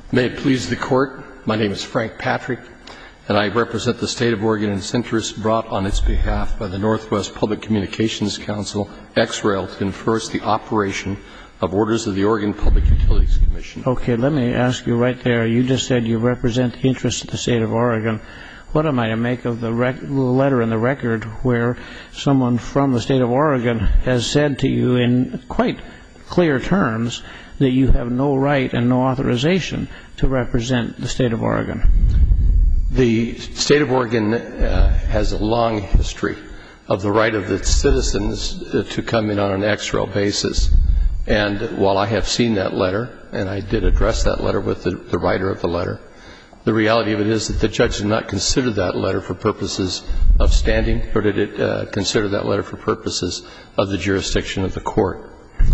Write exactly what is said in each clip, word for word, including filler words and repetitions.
May it please the Court, my name is Frank Patrick, and I represent the State of Oregon in its interests brought on its behalf by the Northwest Public Communications Council, X R A L, to enforce the operation of orders of the Oregon Public Utilities Commission. Okay, let me ask you right there. You just said you represent the interests of the State of Oregon. What am I to make of the, rec- the letter in the record where someone from the State of Oregon has said to you in quite clear terms that you have no right and no authorization to represent the State of Oregon? The State of Oregon uh, has a long history of the right of its citizens uh, to come in on an X R A L basis. And while I have seen that letter, and I did address that letter with the, the writer of the letter, the reality of it is that the judge did not consider that letter for purposes of standing, nor did it uh, consider that letter for purposes of the jurisdiction of the court.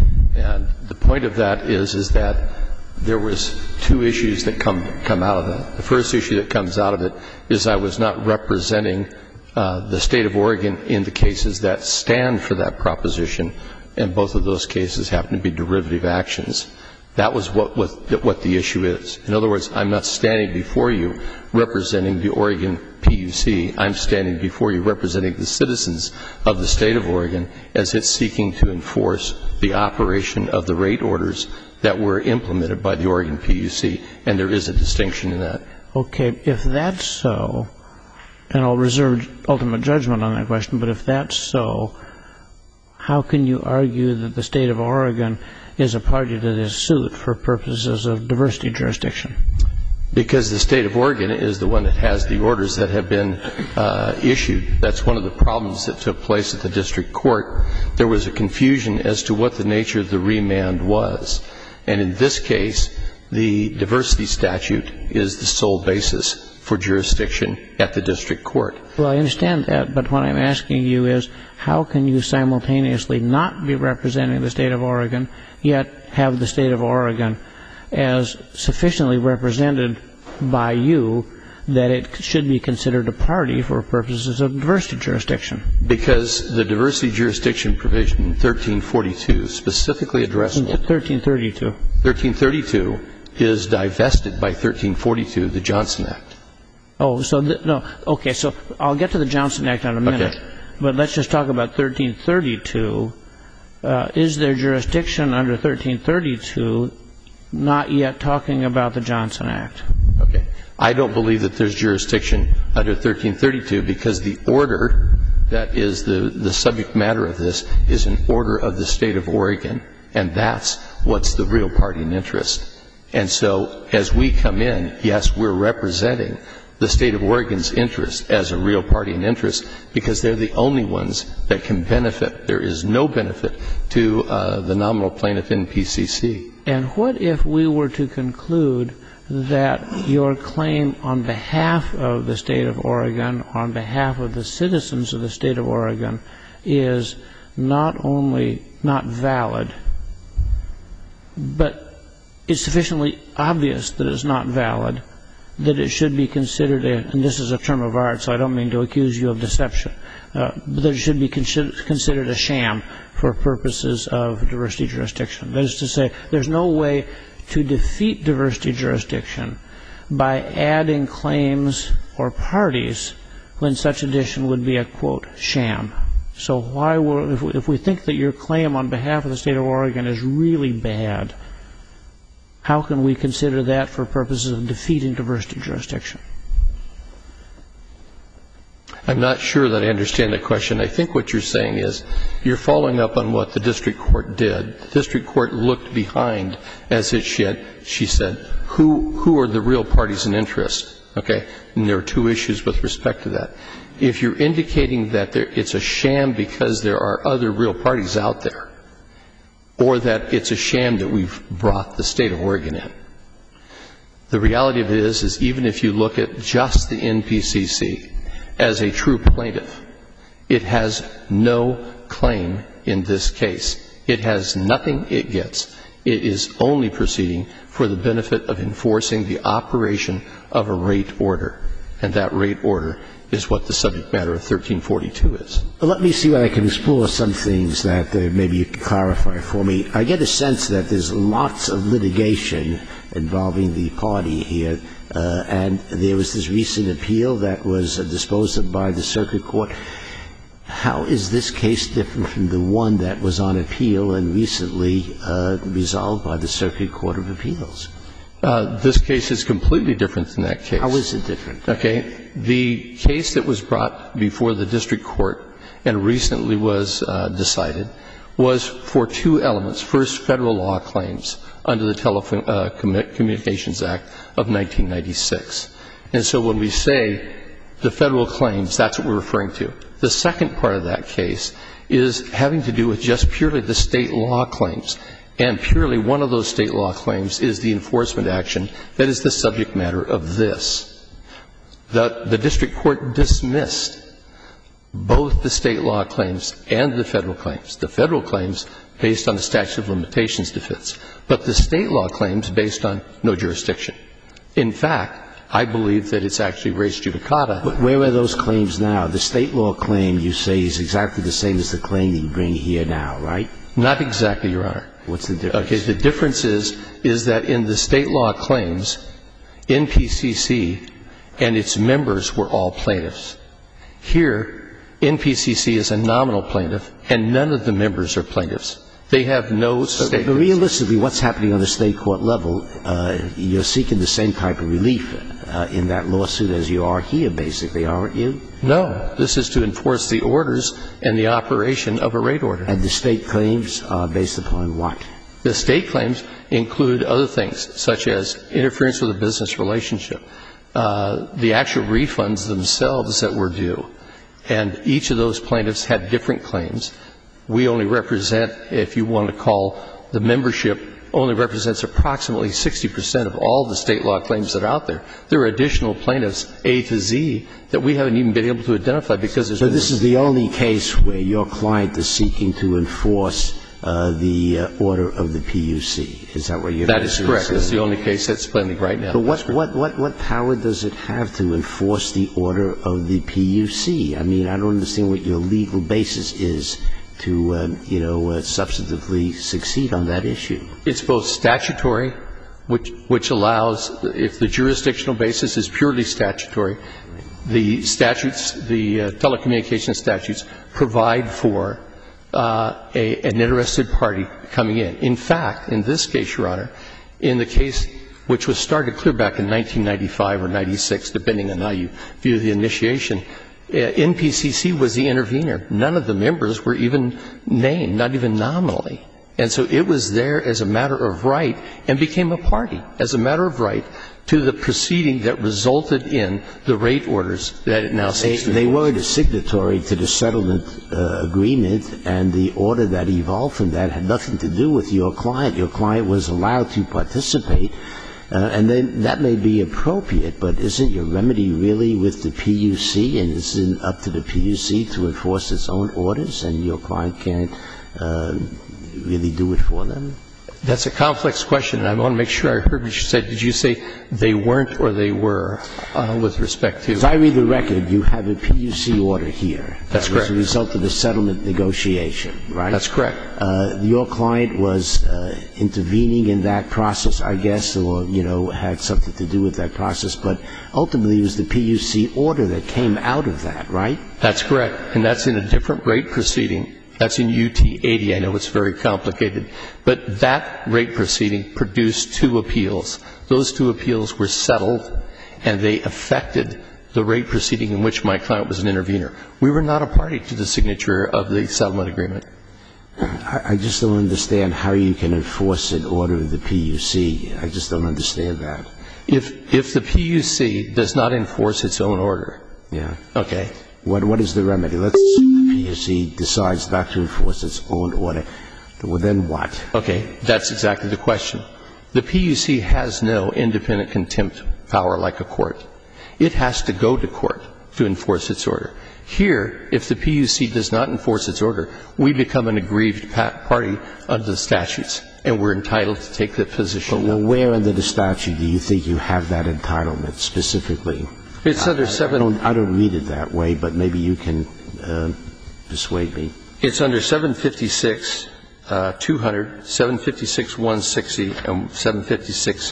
And the point of that is, is that there was two issues that come come out of that. The first issue that comes out of it is I was not representing uh, the State of Oregon in the cases that stand for that proposition, and both of those cases happen to be derivative actions. That was what, what, what the issue is. In other words, I'm not standing before you representing the Oregon P U C. I'm standing before you representing the citizens of the State of Oregon as it's seeking to enforce the operation of the rate orders that were implemented by the Oregon P U C, and there is a distinction in that. Okay, if that's so, and I'll reserve ultimate judgment on that question, but if that's so, how can you argue that the State of Oregon is a party to this suit for purposes of diversity jurisdiction? Because the State of Oregon is the one that has the orders that have been uh, issued. That's one of the problems that took place at the district court. There was a confusion as to what the nature of the remand was. And in this case, the diversity statute is the sole basis for jurisdiction at the district court. Well, I understand that, but what I'm asking you is, how can you simultaneously not be representing the State of Oregon, yet have the State of Oregon as sufficiently represented by you that it should be considered a party for purposes of diversity jurisdiction? Because the diversity jurisdiction provision in thirteen forty-two specifically addresses thirteen thirty-two. thirteen thirty-two is divested by thirteen forty-two, the Johnson Act. Oh, so th- no. Okay, so I'll get to the Johnson Act in a minute. Okay. But let's just talk about thirteen thirty-two. Uh, is there jurisdiction under thirteen thirty-two, not yet talking about the Johnson Act? Okay. I don't believe that there's jurisdiction under thirteen thirty-two because the order that is the, the subject matter of this is an order of the State of Oregon, and that's what's the real party in interest. And so as we come in, yes, we're representing the State of Oregon's interest as a real party in interest because they're the only ones that can benefit. There is no benefit to uh, the nominal plaintiff in P C C. And what if we were to conclude that your claim on behalf of the State of Oregon, on behalf of the citizens of the State of Oregon, is not only not valid, but is sufficiently obvious that it's not valid, that it should be considered, a, and this is a term of art, so I don't mean to accuse you of deception, uh, but that it should be consider, considered a sham for purposes of diversity jurisdiction. That is to say, there's no way to defeat diversity jurisdiction by adding claims or parties when such addition would be a, quote, sham. So why were, if we, if we think that your claim on behalf of the State of Oregon is really bad, how can we consider that for purposes of defeating diversity jurisdiction? I'm not sure that I understand the question. I think what you're saying is you're following up on what the district court did. The district court looked behind as it should. She said, who, who are the real parties in interest? Okay? And there are two issues with respect to that. If you're indicating that there, it's a sham because there are other real parties out there, or that it's a sham that we've brought the State of Oregon in, the reality of it is, is even if you look at just the N P C C as a true plaintiff, it has no claim in this case. It has nothing it gets. It is only proceeding for the benefit of enforcing the operation of a rate order. And that rate order is what the subject matter of thirteen forty-two is. Let me see whether I can explore some things that uh, maybe you can clarify for me. I get a sense that there's lots of litigation involving the party here, uh, and there was this recent appeal that was uh, disposed of by the circuit court. How is this case different from the one that was on appeal and recently uh, resolved by the Circuit Court of Appeals? Uh, this case is completely different than that case. How is it different? Okay. The case that was brought before the district court and recently was uh, decided was for two elements. First, federal law claims under the Telephone uh, Communications Act of nineteen ninety-six. And so when we say the federal claims, that's what we're referring to. The second part of that case is having to do with just purely the state law claims. And purely one of those state law claims is the enforcement action that is the subject matter of this. The, the district court dismissed both the state law claims and the federal claims. The federal claims based on the statute of limitations defense, but the state law claims based on no jurisdiction. In fact, I believe that it's actually res judicata. But where are those claims now? The state law claim, you say, is exactly the same as the claim you bring here now, right? Not exactly, Your Honor. What's the difference? Okay, the difference is, is that in the state law claims, N P C C and its members were all plaintiffs. Here, N P C C is a nominal plaintiff, and none of the members are plaintiffs. They have no stake. But, but realistically, what's happening on the state court level, uh, you're seeking the same type of relief uh, in that lawsuit as you are here, basically, aren't you? No. This is to enforce the orders and the operation of a rate order. And the state claims are based upon what? The state claims include other things, such as interference with a business relationship, uh, the actual refunds themselves that were due. And each of those plaintiffs had different claims. We only represent, if you want to call the membership, only represents approximately sixty percent of all the state law claims that are out there. There are additional plaintiffs, A to Z, that we haven't even been able to identify because there's So this is the only case where your client is seeking to enforce uh, the uh, order of the P U C. Is that what you're saying? That is correct. It's the only case that's pending right now. But what, what, what, what power does it have to enforce the order of the P U C? I mean, I don't understand what your legal basis is to, uh, you know, uh, substantively succeed on that issue. It's both statutory, which, which allows, if the jurisdictional basis is purely statutory, the statutes, the uh, telecommunications statutes provide for uh, a, an interested party coming in. In fact, in this case, Your Honor, in the case which was started clear back in nineteen ninety-five or ninety-six, depending on how you view the initiation, Uh, N P C C was the intervener. None of the members were even named, not even nominally. And so it was there as a matter of right and became a party as a matter of right to the proceeding that resulted in the rate orders that it now seeks to enforce. They weren't a signatory to the settlement uh, agreement, and the order that evolved from that had nothing to do with your client. Your client was allowed to participate. Uh, and then that may be appropriate, but isn't your remedy really with the P U C, and isn't up to the P U C to enforce its own orders, and your client can't uh, really do it for them? That's a complex question, and I want to make sure I heard what you said. Did you say they weren't or they were uh, with respect to? As I read the record, you have a P U C order here. That's that correct. As a result of the settlement negotiation, right? That's correct. Uh, your client was uh, intervening in that process, I guess, or, you know, had something to do with that process, but ultimately it was the P U C order that came out of that, right? That's correct, and that's in a different rate proceeding. That's in U T eighty. I know it's very complicated. But that rate proceeding produced two appeals. Those two appeals were settled, and they affected the rate proceeding in which my client was an intervener. We were not a party to the signature of the settlement agreement. I, I just don't understand how you can enforce an order of the P U C. I just don't understand that. If, if the P U C does not enforce its own order, Yeah. okay, What, what is the remedy? Let's assume the P U C decides not to enforce its own order. Well, then what? Okay, that's exactly the question. The P U C has no independent contempt power like a court. It has to go to court to enforce its order. Here, if the P U C does not enforce its order, we become an aggrieved party under the statutes, and we're entitled to take that position. But well, where under the statute do you think you have that entitlement specifically? It's under seven. I don't, I don't read it that way, but maybe you can uh, persuade me. It's under seven fifty-six, uh, two hundred, seven fifty-six, one sixty, and seven fifty-six,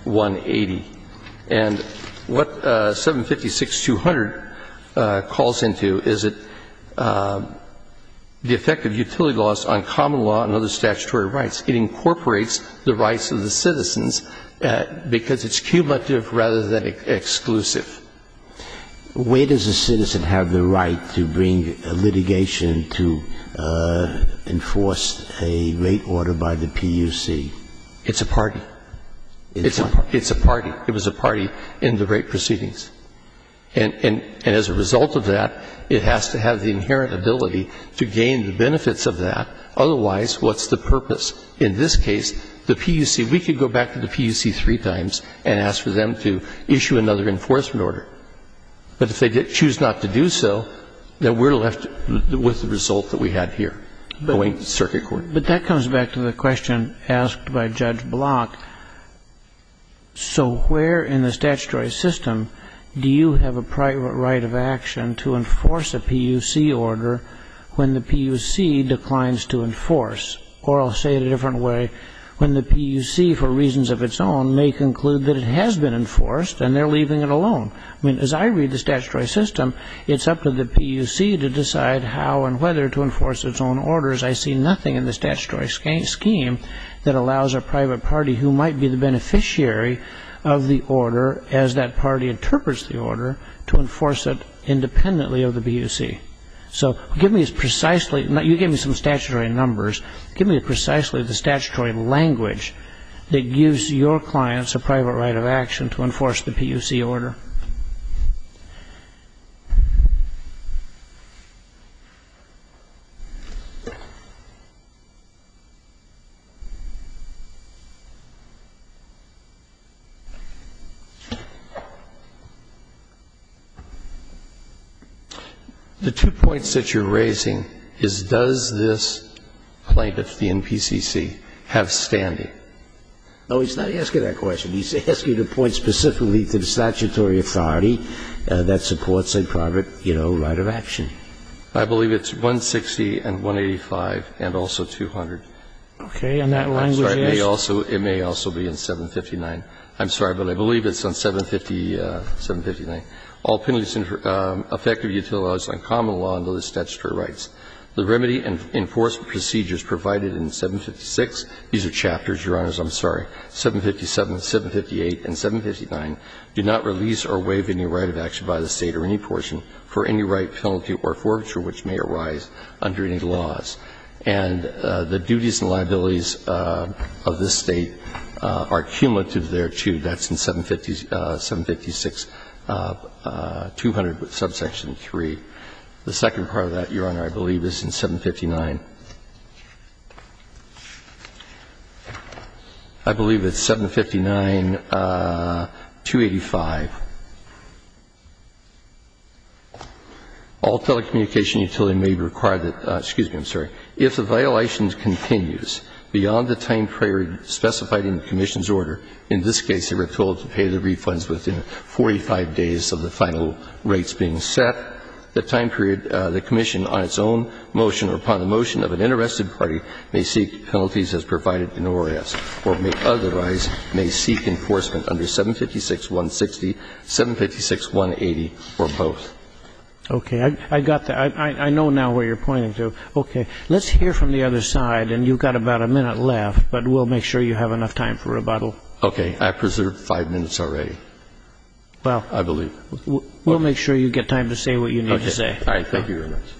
one eighty. And what uh, seven fifty-six two hundred uh, calls into is it uh, the effect of utility laws on common law and other statutory rights. It incorporates the rights of the citizens uh, because it's cumulative rather than ex- exclusive. Where does a citizen have the right to bring a litigation to uh, enforce a rate order by the P U C? It's a party. It's, it's, a, it's a party. It was a party in the rate proceedings. And, and, and as a result of that, it has to have the inherent ability to gain the benefits of that. Otherwise, what's the purpose? In this case, the P U C, we could go back to the P U C three times and ask for them to issue another enforcement order. But if they did choose not to do so, then we're left with the result that we had here, but, going to circuit court. But that comes back to the question asked by Judge Block. So where in the statutory system do you have a private right of action to enforce a P U C order when the P U C declines to enforce? Or I'll say it a different way, when the P U C, for reasons of its own, may conclude that it has been enforced and they're leaving it alone. I mean, as I read the statutory system, it's up to the P U C to decide how and whether to enforce its own orders. I see nothing in the statutory scheme that allows a private party who might be the beneficiary of the order, as that party interprets the order, to enforce it independently of the P U C. So give me precisely, you gave me some statutory numbers, give me precisely the statutory language that gives your clients a private right of action to enforce the P U C order. The two points that you're raising is, does this plaintiff, the N P C C, have standing? No, he's not asking that question. He's asking to point specifically to the statutory authority uh, that supports a private, you know, right of action. I believe it's one sixty and one eighty-five and also two hundred. Okay, and that I'm language sorry, it is? may also, it may also be in seven fifty-nine. I'm sorry, but I believe it's on seven fifty, uh, seven fifty-nine. All penalties and um, effective utility laws on common law and other statutory rights. The remedy and enforcement procedures provided in seven fifty-six, these are chapters, Your Honors, I'm sorry, seven fifty-seven, seven fifty-eight, and seven fifty-nine, do not release or waive any right of action by the State or any portion for any right, penalty, or forfeiture which may arise under any laws. And uh, the duties and liabilities uh, of this State uh, are cumulative there, too. That's in seven fifty, uh, seven fifty-six. Uh, uh, two hundred subsection three. The second part of that, Your Honor, I believe is in seven fifty-nine. I believe it's seven fifty-nine, uh, two eighty-five. All telecommunication utility may require that, uh, excuse me, I'm sorry, if the violation continues beyond the time period specified in the Commission's order, in this case they were told to pay the refunds within forty-five days of the final rates being set, the time period uh, the Commission on its own motion or upon the motion of an interested party may seek penalties as provided in O R S, or may otherwise may seek enforcement under seven fifty-six one sixty, seven fifty-six one eighty, or both. Okay, I, I got that. I, I know now where you're pointing to. Okay, let's hear from the other side, and you've got about a minute left, but we'll make sure you have enough time for rebuttal. Okay, I preserved five minutes already. Well, I believe. We'll okay. make sure you get time to say what you need okay. to say. All right, thank you very much.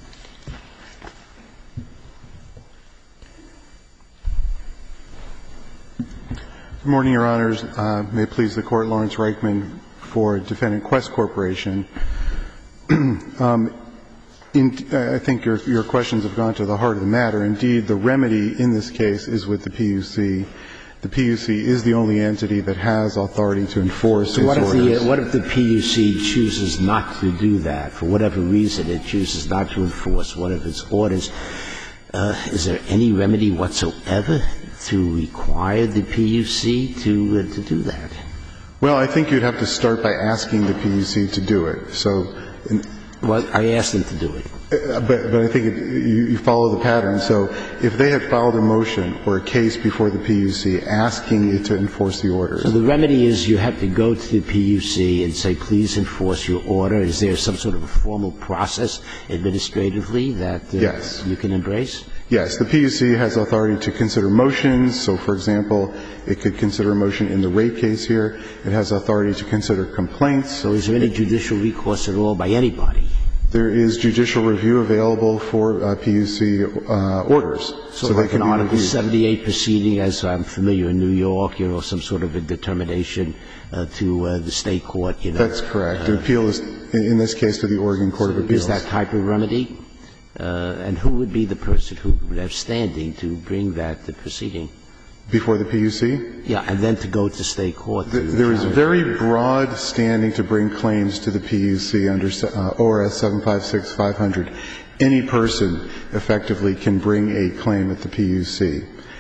Good morning, Your Honors. Uh, may it please the Court, Lawrence Reichman for Defendant Quest Corporation. um, in, I think your, your questions have gone to the heart of the matter. Indeed, the remedy in this case is with the P U C. The P U C is the only entity that has authority to enforce so its what if orders. the, what if the P U C chooses not to do that? For whatever reason, it chooses not to enforce one of its orders. Uh, is there any remedy whatsoever to require the P U C to uh, to do that? Well, I think you'd have to start by asking the P U C to do it. So in, Well, I asked them to do it. Uh, But, but I think it, you, you follow the pattern. So if they had filed a motion or a case before the P U C asking it to enforce the orders. So the remedy is you have to go to the P U C and say, please enforce your order. Is there some sort of a formal process administratively that uh, Yes. you can embrace? Yes, the P U C has authority to consider motions. So, for example, it could consider a motion in the rate case here. It has authority to consider complaints. So is there any judicial recourse at all by anybody? There is judicial review available for uh, P U C uh, orders. So, they like can an be Article reviewed. seventy-eight proceeding, as I'm familiar in New York, you know, some sort of a determination uh, to uh, the state court, you know. That's correct. The appeal is, in in this case, to the Oregon Court of Appeals. Is that type of remedy? Uh, and who would be the person who would have standing to bring that the proceeding? Before the P U C? Yeah, and then to go to state court. to There is challenge. very broad standing to bring claims to the P U C under uh, O R S seven five six dash five hundred. Any person effectively can bring a claim at the P U C.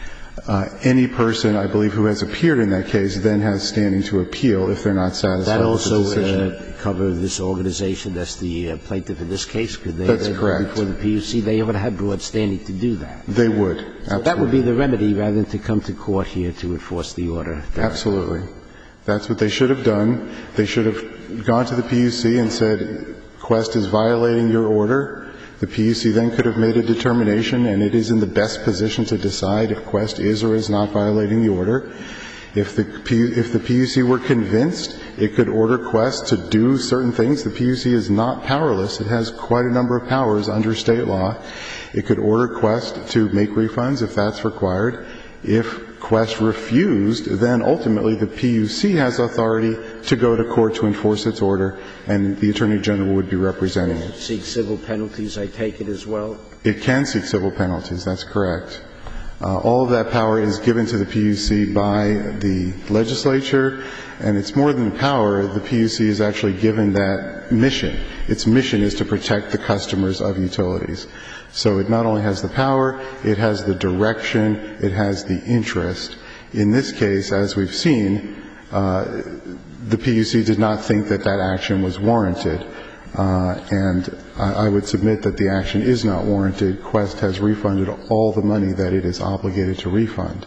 Uh, any person, I believe, who has appeared in that case then has standing to appeal if they're not satisfied That with the also decision. uh, cover this organization that's the uh, plaintiff in this case? Could they That's then go correct. before the P U C? They would have broad standing to do that. They would. So Absolutely. that would be the remedy rather than to come to court here to enforce the order. Absolutely. That's what they should have done. They should have gone to the P U C and said, Quest is violating your order. The P U C then could have made a determination, and it is in the best position to decide if Quest is or is not violating the order. If the P, if the P U C were convinced, it could order Quest to do certain things. The P U C is not powerless. It has quite a number of powers under state law. It could order Quest to make refunds if that's required. If Quest refused, then ultimately the P U C has authority to go to court to enforce its order, and the Attorney General would be representing it. Seek civil penalties, I take it as well? It can seek civil penalties, that's correct. Uh, all of that power is given to the P U C by the legislature, and it's more than power. The P U C is actually given that mission. Its mission is to protect the customers of utilities. So it not only has the power, it has the direction, it has the interest. In this case, as we've seen, uh, the P U C did not think that that action was warranted. Uh, and I, I would submit that the action is not warranted. Quest has refunded all the money that it is obligated to refund.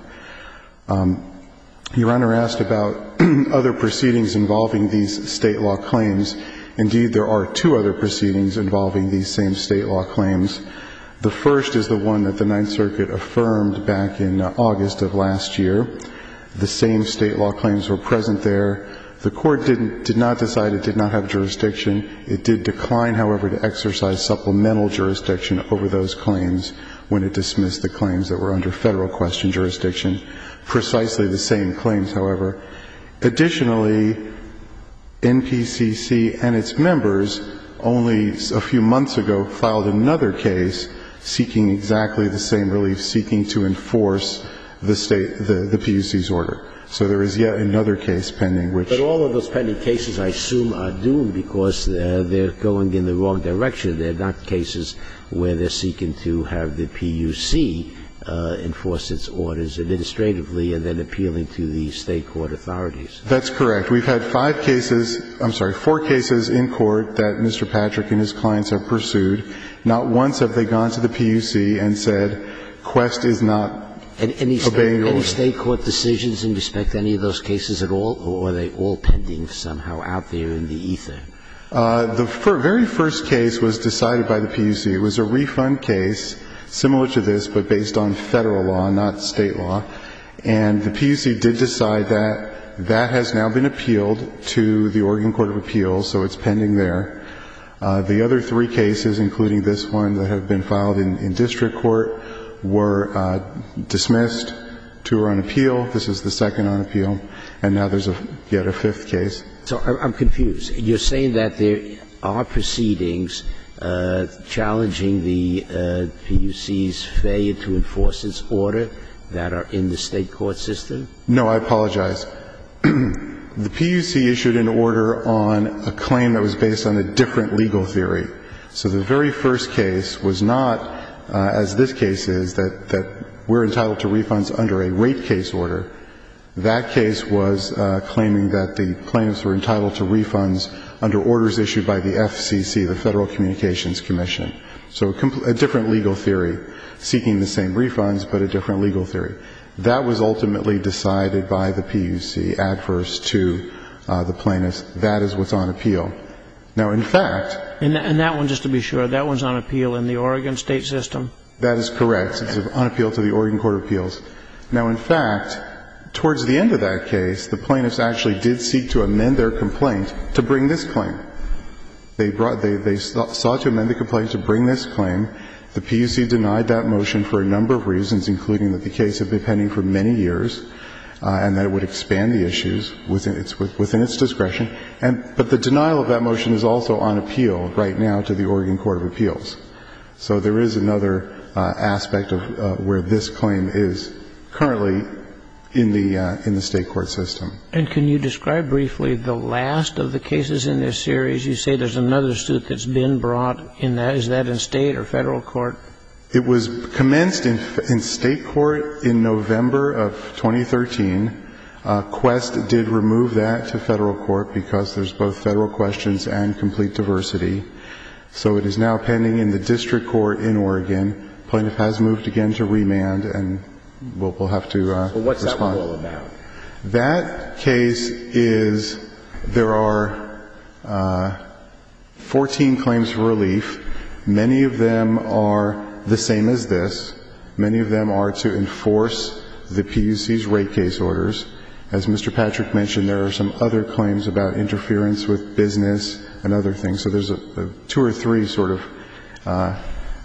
Um, Your Honor asked about other proceedings involving these state law claims. Indeed, there are two other proceedings involving these same state law claims. The first is the one that the Ninth Circuit affirmed back in uh, August of last year. The same state law claims were present there. The court didn't, did not decide it did not have jurisdiction. It did decline, however, to exercise supplemental jurisdiction over those claims when it dismissed the claims that were under federal question jurisdiction. Precisely the same claims, however. Additionally, N P C C and its members only a few months ago filed another case seeking exactly the same relief, seeking to enforce the state, the, the P U C's order. So there is yet another case pending, which... But all of those pending cases, I assume, are doomed because uh, they're going in the wrong direction. They're not cases where they're seeking to have the P U C uh, enforce its orders administratively and then appealing to the state court authorities. That's correct. We've had five cases, I'm sorry, four cases in court that Mister Patrick and his clients have pursued. Not once have they gone to the P U C and said, Quest is not And any state, obeying your any order. state court decisions in respect to any of those cases at all, or are they all pending somehow out there in the ether? Uh, the fir- very first case was decided by the P U C. It was a refund case similar to this, but based on federal law, not state law. And the P U C did decide that. That has now been appealed to the Oregon Court of Appeals, so it's pending there. Uh, the other three cases, including this one that have been filed in, in district court, were uh, dismissed. Two are on appeal. This is the second on appeal. And now there's a, yet a fifth case. So I'm confused. You're saying that there are proceedings uh, challenging the uh, P U C's failure to enforce its order that are in the state court system? No, I apologize. The P U C issued an order on a claim that was based on a different legal theory. So the very first case was not, uh, as this case is, that, that we're entitled to refunds under a rate case order. That case was uh, claiming that the plaintiffs were entitled to refunds under orders issued by the F C C, the Federal Communications Commission. So a, compl- a different legal theory, seeking the same refunds, but a different legal theory. That was ultimately decided by the P U C adverse to uh, the plaintiffs. That is what's on appeal. Now, in fact... And, th- and that one, just to be sure, that one's on appeal in the Oregon state system? That is correct. It's on appeal to the Oregon Court of Appeals. Now, in fact, towards the end of that case, the plaintiffs actually did seek to amend their complaint to bring this claim. They brought, they, they sought to amend the complaint to bring this claim. The P U C denied that motion for a number of reasons, including that the case had been pending for many years, uh, and that it would expand the issues within its, within its discretion. And, but the denial of that motion is also on appeal right now to the Oregon Court of Appeals. So there is another uh, aspect of uh, where this claim is currently in the uh, in the state court system. And can you describe briefly the last of the cases in this series? You say there's another suit that's been brought in that. Is that in state or federal court? It was commenced in, in state court in November of twenty thirteen. Uh, Quest did remove that to federal court because there's both federal questions and complete diversity. So it is now pending in the district court in Oregon. Plaintiff has moved again to remand, and we'll, we'll have to uh, well, what's respond. that one all about? That case is, there are uh, fourteen claims for relief. Many of them are the same as this. Many of them are to enforce the P U C's rate case orders. As Mister Patrick mentioned, there are some other claims about interference with business and other things. So there's a, a two or three sort of uh,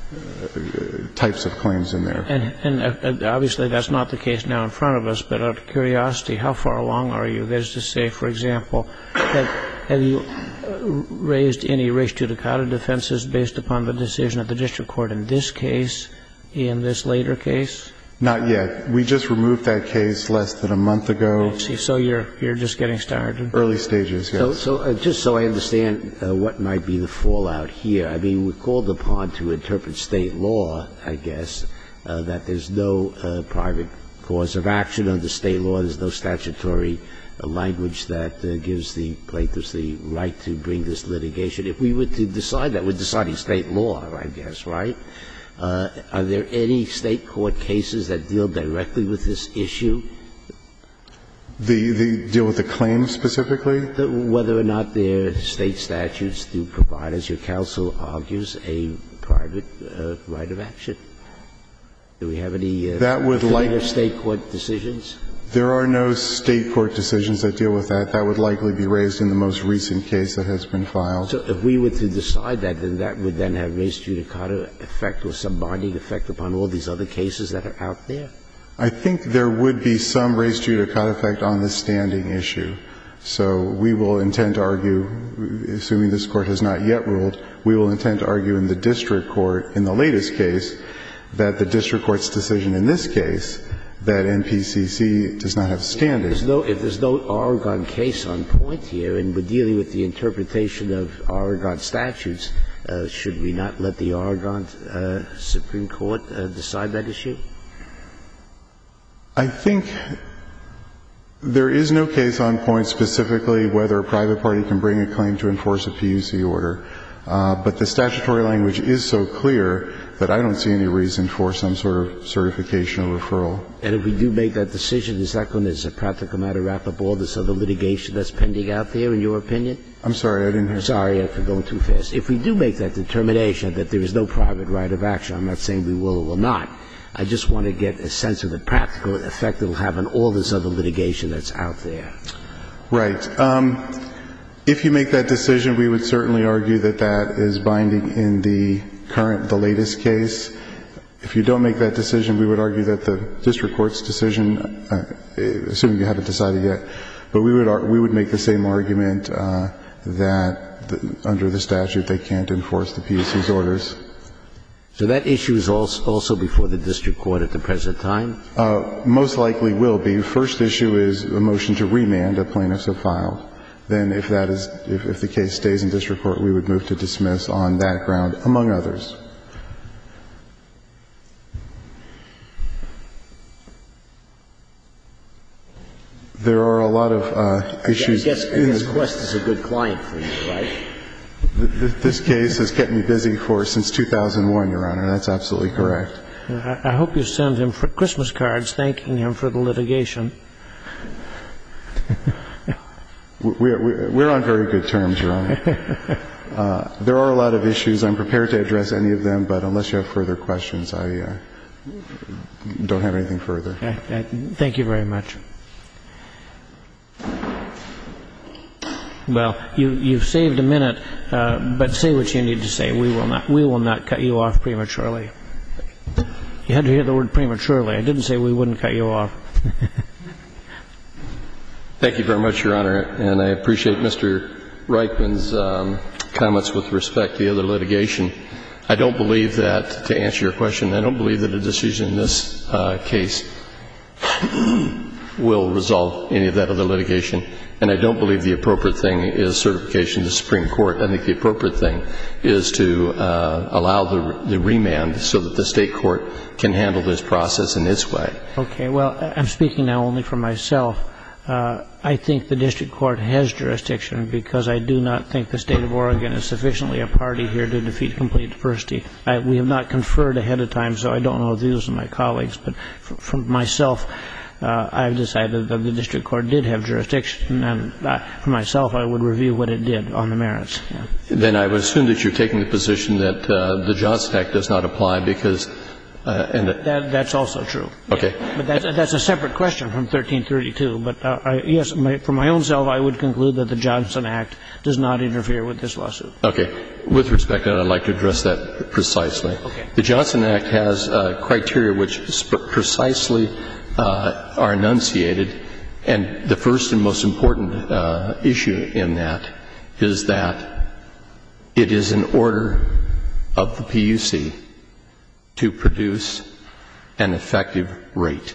types of claims in there. And, and uh, obviously that's not the case now in front of us, but out of curiosity, how far along are you? That is to say, for example, have, have you raised any res judicata defenses based upon the decision of the district court in this case, in this later case? Not yet. We just removed that case less than a month ago. See, so you're you're just getting started. Early stages, yes. So, so uh, just so I understand uh, what might be the fallout here, I mean, we're called upon to interpret state law, I guess, uh, that there's no uh, private cause of action under state law. There's no statutory uh, language that uh, gives the plaintiffs the right to bring this litigation. If we were to decide that, we're deciding state law, I guess, right? Uh, are there any state court cases that deal directly with this issue? The, the deal with the claim specifically? The, whether or not their state statutes do provide, as your counsel argues, a private uh, right of action. Do we have any uh, that would like, state court decisions? There are no state court decisions that deal with that. That would likely be raised in the most recent case that has been filed. So if we were to decide that, then that would then have res judicata effect or some binding effect upon all these other cases that are out there? I think there would be some res judicata effect on the standing issue. So we will intend to argue, assuming this court has not yet ruled, we will intend to argue in the district court in the latest case that the district court's decision in this case that N P C C does not have standing. There's no, if there's no Oregon case on point here, and we're dealing with the interpretation of Oregon statutes, uh, should we not let the Oregon uh, Supreme Court uh, decide that issue? I think there is no case on point specifically whether a private party can bring a claim to enforce a P U C order. Uh, but the statutory language is so clear that I don't see any reason for some sort of certification or referral. And if we do make that decision, is that going to, as a practical matter, wrap up all this other litigation that's pending out there, in your opinion? I'm sorry, I didn't hear. Sorry for going too fast. If we do make that determination that there is no private right of action, I'm not saying we will or will not. I just want to get a sense of the practical effect it will have on all this other litigation that's out there. Right. Um, if you make that decision, we would certainly argue that that is binding in the current, the latest case. If you don't make that decision, we would argue that the district court's decision, uh, assuming you haven't decided yet, but we would we would make the same argument uh, that the, under the statute they can't enforce the P U C's orders. So that issue is also before the district court at the present time? Uh, most likely will be. First issue is a motion to remand that plaintiffs have filed. Then if that is, if, if the case stays in district court, we would move to dismiss on that ground, among others. There are a lot of uh, issues. I guess, I guess Quest is a good client for you, right? This case has kept me busy for since two thousand one, Your Honor. That's absolutely correct. I hope you send him Christmas cards thanking him for the litigation. We're, we're on very good terms, Your Honor. Uh, there are a lot of issues. I'm prepared to address any of them, but unless you have further questions, I uh, don't have anything further. Thank you very much. Well, you, you've saved a minute, uh, but say what you need to say. We will not, we will not cut you off prematurely. You had to hear the word prematurely. I didn't say we wouldn't cut you off. Thank you very much, Your Honor, and I appreciate Mister Reichman's um, comments with respect to the other litigation. I don't believe that, to answer your question, I don't believe that a decision in this uh, case will resolve any of that other litigation, and I don't believe the appropriate thing is certification to the Supreme Court. I think the appropriate thing is to uh, allow the, the remand so that the state court can handle this process in its way. Okay, well, I'm speaking now only for myself. Uh, I think the district court has jurisdiction because I do not think the state of Oregon is sufficiently a party here to defeat complete diversity. I, we have not conferred ahead of time, so I don't know the views of my colleagues, but for, from myself, uh, I've decided that the district court did have jurisdiction, and uh, for myself, I would review what it did on the merits. Yeah. Then I would assume that you're taking the position that uh, the Johnson Act does not apply because Uh, and that, that's also true. Okay. But that's, that's a separate question from thirteen thirty-two. But uh, I, yes, my, for my own self, I would conclude that the Johnson Act does not interfere with this lawsuit. Okay. With respect, I'd like to address that precisely. Okay. The Johnson Act has uh, criteria which sp- precisely uh, are enunciated, and the first and most important uh, issue in that is that it is an order of the P U C to produce an effective rate.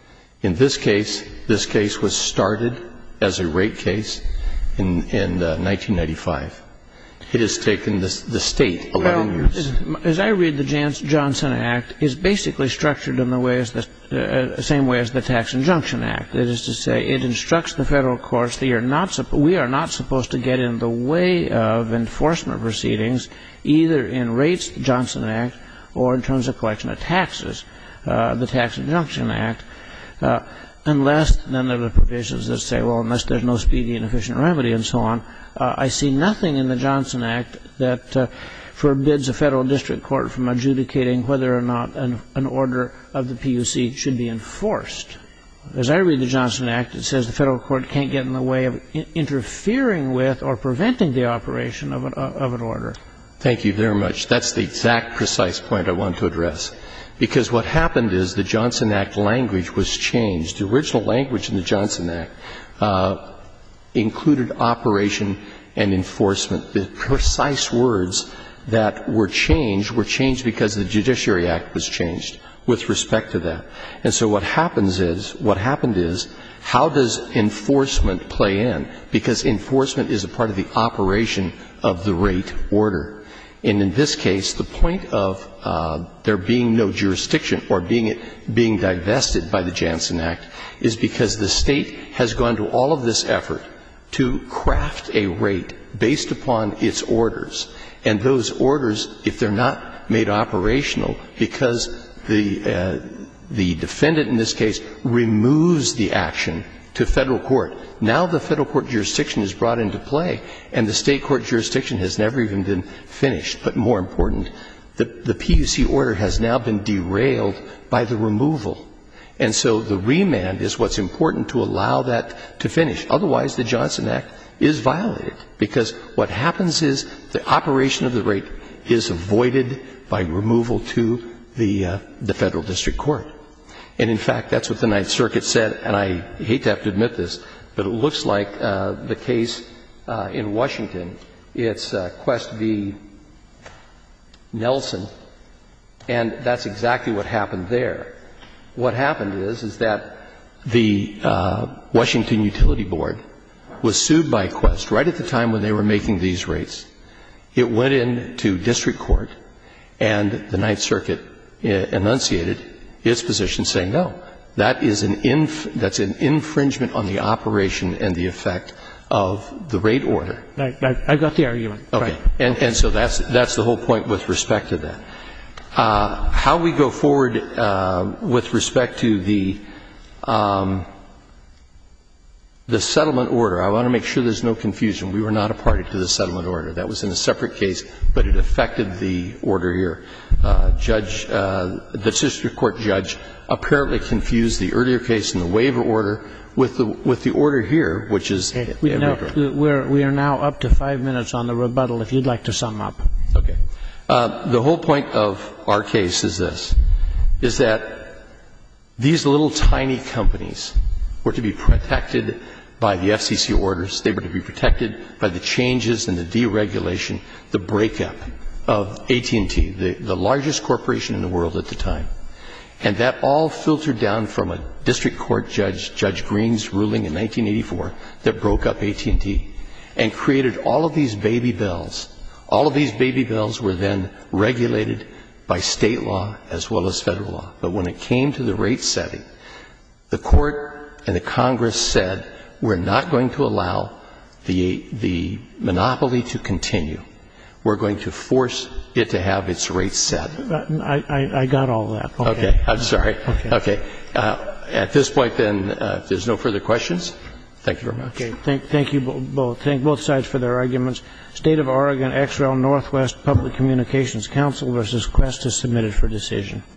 In this case, this case was started as a rate case in, in uh, nineteen ninety-five. It has taken the, the state eleven well, years. As I read the Johnson Act, it's basically structured in the way as the uh, same way as the Tax Injunction Act. That is to say, it instructs the federal courts that you're not we are not supposed to get in the way of enforcement proceedings, either in rates, the Johnson Act, or in terms of collection of taxes, uh, the Tax Injunction Act, uh, unless then there are provisions that say, well, unless there's no speedy and efficient remedy and so on. Uh, I see nothing in the Johnson Act that uh, forbids a federal district court from adjudicating whether or not an, an order of the P U C should be enforced. As I read the Johnson Act, it says the federal court can't get in the way of in- interfering with or preventing the operation of an, uh, of an order. Thank you very much. That's the exact precise point I want to address. Because what happened is the Johnson Act language was changed. The original language in the Johnson Act uh, included operation and enforcement. The precise words that were changed were changed because the Judiciary Act was changed with respect to that. And so what happens is, what happened is, how does enforcement play in? Because enforcement is a part of the operation of the rate order. And in this case, the point of uh, there being no jurisdiction or being being divested by the Johnson Act is because the state has gone to all of this effort to craft a rate based upon its orders. And those orders, if they're not made operational because the uh, the defendant in this case removes the action to federal court, now the federal court jurisdiction is brought into play, and the state court jurisdiction has never even been finished. But more important, the, the P U C order has now been derailed by the removal. And so the remand is what's important to allow that to finish. Otherwise, the Johnson Act is violated, because what happens is the operation of the rate is avoided by removal to the, uh, the federal district court. And, in fact, that's what the Ninth Circuit said, and I hate to have to admit this, but it looks like uh, the case uh, in Washington, it's uh, Quest v. Nelson, and that's exactly what happened there. What happened is, is that the uh, Washington Utility Board was sued by Quest right at the time when they were making these rates. It went into district court, and the Ninth Circuit enunciated its position saying, no, That is an inf- that's an infringement on the operation and the effect of the rate order. I, I, I got the argument. Okay. Right. And, and so that's, that's the whole point with respect to that. Uh, how we go forward uh, with respect to the um, the settlement order, I want to make sure there's no confusion. We were not a party to the settlement order. That was in a separate case, but it affected the order here. Uh, judge, uh, the district court judge apparently confused the earlier case in the waiver order with the with the order here, which is okay. we, now, we're, we are now up to five minutes on the rebuttal, if you'd like to sum up. Okay. Uh, the whole point of our case is this, is that these little tiny companies were to be protected by the F C C orders. They were to be protected by the changes and the deregulation, the breakup of A T and T, the, the largest corporation in the world at the time. And that all filtered down from a district court judge, Judge Green's ruling in nineteen eighty-four that broke up A T and T and created all of these baby bells. All of these baby bells were then regulated by state law as well as federal law. But when it came to the rate setting, the court and the Congress said, we're not going to allow the, the monopoly to continue. We're going to force it to have its rates set. I, I, I got all that. Okay. Okay. I'm sorry. Okay. Okay. Uh, at this point, then, uh, if there's no further questions, thank you very much. Okay. Thank, thank you both. Thank both sides for their arguments. State of Oregon, X R E L Northwest Public Communications Council versus Quest is submitted for decision.